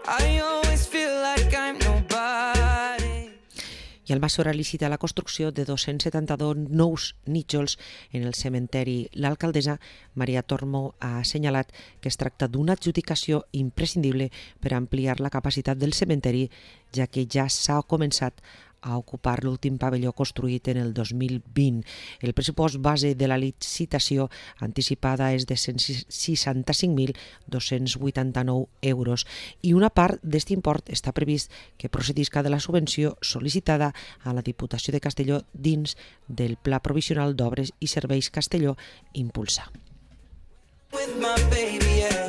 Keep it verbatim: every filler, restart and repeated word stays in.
I always feel like I'm nobody. I el Basora licita la construcció de dos-cents setanta-dos nous nítjols en el cementeri. L'alcaldessa Maria Tormo ha assenyalat que es tracta d'una adjudicació imprescindible per ampliar la capacitat del cementeri, ja que ja s'ha començat a ocupar l'últim pavelló construït en el dos mil vint. El pressupost base de la licitació anticipada és de cent seixanta-cinc mil dos-cents vuitanta-nou euros i una part d'aquest import està previst que procedisca de la subvenció sol·licitada a la Diputació de Castelló dins del Pla Provisional d'Obres i Serveis Castelló Impulsa. With my baby, yeah.